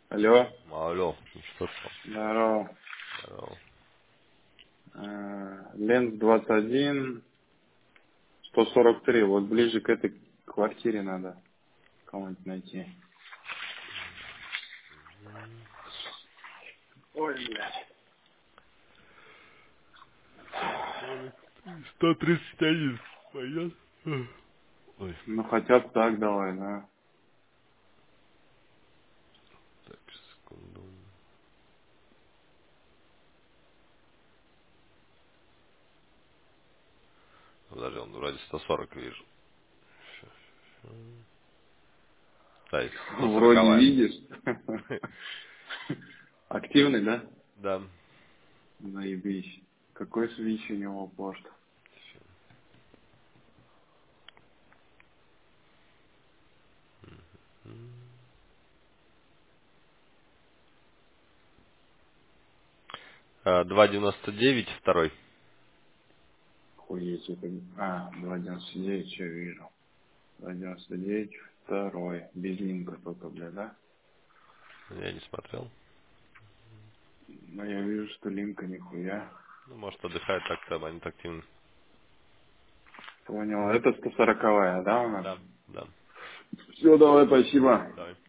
Алло. Алло, ну что там? Здорово. Здорово. Ленц 21, 143. Вот ближе к этой квартире надо кого-нибудь найти. Ой, блядь. Сорок 131. Пойдет? Ой, Ну хотя бы так давай, да. так, секунду. Подожди, он вроде 140 вижу. Да, и Вроде 140. видишь. Активный, да? Да. Заебись. Какой свич у него порт? 2,99 второй. Хуеть, это... 2,99, что вижу. 2,99, второй. Без линка только, бля, да? Я не смотрел. Но я вижу, что линка нихуя. Ну, может, отдыхает так-то, а не так активно. Понял. Это 140, да, у нас? Да, да. Все, давай, спасибо. Давай.